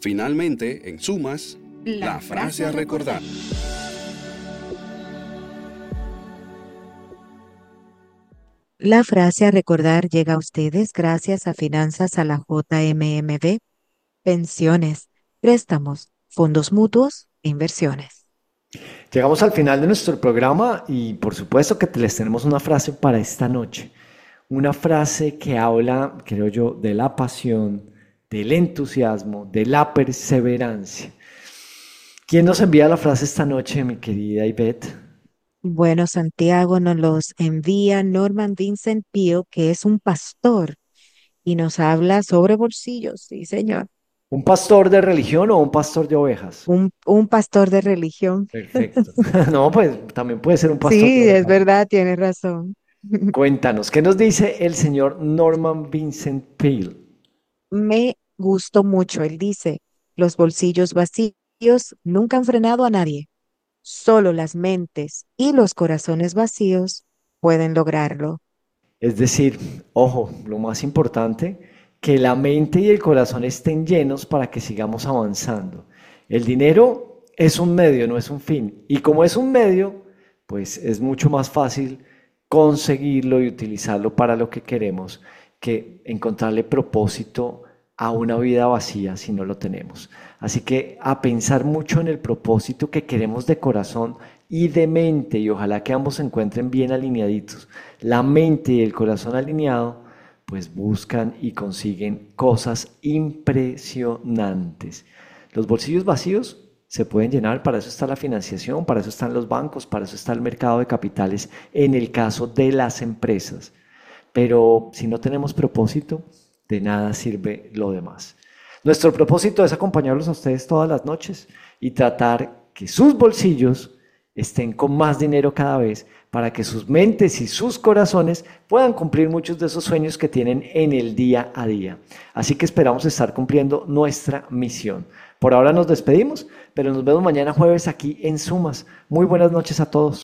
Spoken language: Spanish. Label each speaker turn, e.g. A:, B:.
A: Finalmente, en sumas, la frase a recordar.
B: La frase a recordar llega a ustedes gracias a Finanzas a la JMMB, pensiones, préstamos, fondos mutuos e inversiones.
C: Llegamos al final de nuestro programa y por supuesto que les tenemos una frase para esta noche. Una frase que habla, creo yo, de la pasión, del entusiasmo, de la perseverancia. ¿Quién nos envía la frase esta noche, mi querida Ivette?
B: Bueno, Santiago nos los envía Norman Vincent Peale, que es un pastor, y nos habla sobre bolsillos, sí, señor.
C: ¿Un pastor de religión o un pastor de ovejas?
B: Un pastor de religión.
C: Perfecto. No, pues también puede ser un pastor de
B: Sí, es
C: ovejas.
B: verdad, tienes razón.
C: Cuéntanos, ¿qué nos dice el señor Norman Vincent Peale?
B: Me gustó mucho. Él dice, los bolsillos vacíos nunca han frenado a nadie. Solo las mentes y los corazones vacíos pueden lograrlo.
C: Es decir, ojo, lo más importante, que la mente y el corazón estén llenos para que sigamos avanzando. El dinero es un medio, no es un fin. Y como es un medio, pues es mucho más fácil conseguirlo y utilizarlo para lo que queremos que encontrarle propósito a una vida vacía si no lo tenemos. Así que a pensar mucho en el propósito que queremos de corazón y de mente, y ojalá que ambos se encuentren bien alineaditos. La mente y el corazón alineado, pues buscan y consiguen cosas impresionantes. Los bolsillos vacíos se pueden llenar, para eso está la financiación, para eso están los bancos, para eso está el mercado de capitales en el caso de las empresas. Pero si no tenemos propósito, de nada sirve lo demás. Nuestro propósito es acompañarlos a ustedes todas las noches y tratar que sus bolsillos estén con más dinero cada vez para que sus mentes y sus corazones puedan cumplir muchos de esos sueños que tienen en el día a día. Así que esperamos estar cumpliendo nuestra misión. Por ahora nos despedimos, pero nos vemos mañana jueves aquí en Sumas. Muy buenas noches a todos.